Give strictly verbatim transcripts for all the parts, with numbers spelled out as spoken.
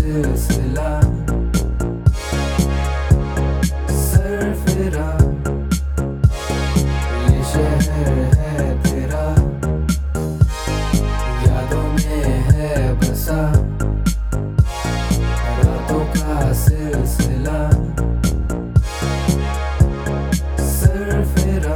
सिलसिला सरफिरा, ये शहर है तेरा, यादों में है बसा, रातों का सिलसिला सरफिरा,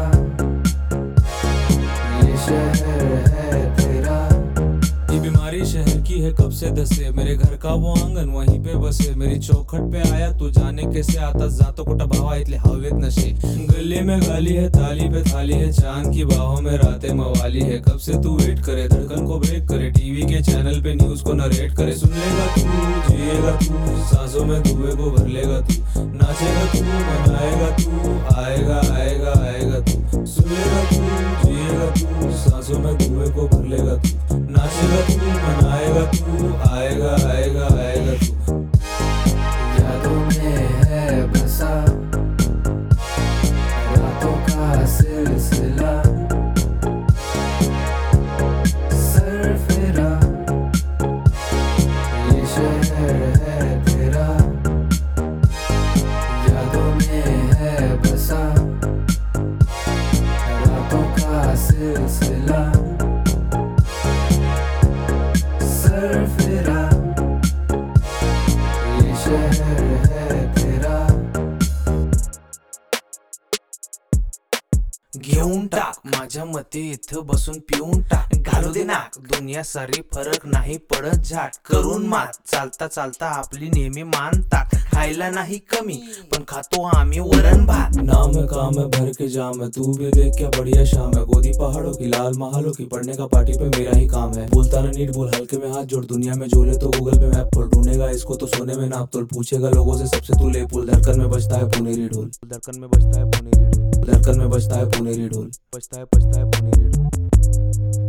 ये शहर है तेरा। ये बीमारी शहर की है कब से धसे, मेरे घर का वो आंगन वहीं पे बसे, मेरी चौखट पे आया तू जाने कैसे आता, जातो को टभावा इतले हवेत नशे, गले में गाली है ताली पे थाली है, चांद की बाहों में रातें मवाली है, कब से तू वेट करे धड़कन को ब्रेक करे, टीवी के चैनल पे न्यूज को नरेट करे, सुन लेगा तू जिएगा तू, सांसों में धुएं को भर लेगा तू, नाचेगा तू मनाएगा तू, आएगा आएगा आएगा तू, सुन लेगा तू जिएगा तू, सांसों में धुएं को भर लेगा तू, नाचेगा तू मनाएगा तू, आएगा आएगा आएगा तू। यादों में है बसा, रातों का सिलसिला सरफिरा, ये शहर है तेरा, यादों में है बसा, रातों का सिलसिला सरफिरा, ये शहर है तेरा। घेऊन टाक माझ्या मते इथं बसून पिऊन टाक, घालू दे नाक दुनिया सारी फरक नाही पडत झाट, करून मात चालता चालता आपली नेहमी मानतात, खायला नाही कमी पण खातो आम्ही वरण भात। नाम है काम है भर के जाम है, तू भी देख क्या बढ़िया शाम है, गोदी पहाड़ों की लाल महालों की, पढ़ने का पार्टी पे मेरा ही काम है, बोलता ना नीट बोल हल्के में हाथ जोड़, दुनिया में जोले तो गूगल पे मैप खोल, ढूंढेगा इसको तो सोने में नाप तोल, पूछेगा लोगों से सबसे तू ले पुल, धड़कन में बजता है पुनेरी ढोल, धड़कन में बजता है पुनेरी ढोल, धड़कन में बजता है पुनेरी ढोल, बजता है बजता है पुनेरी ढोल।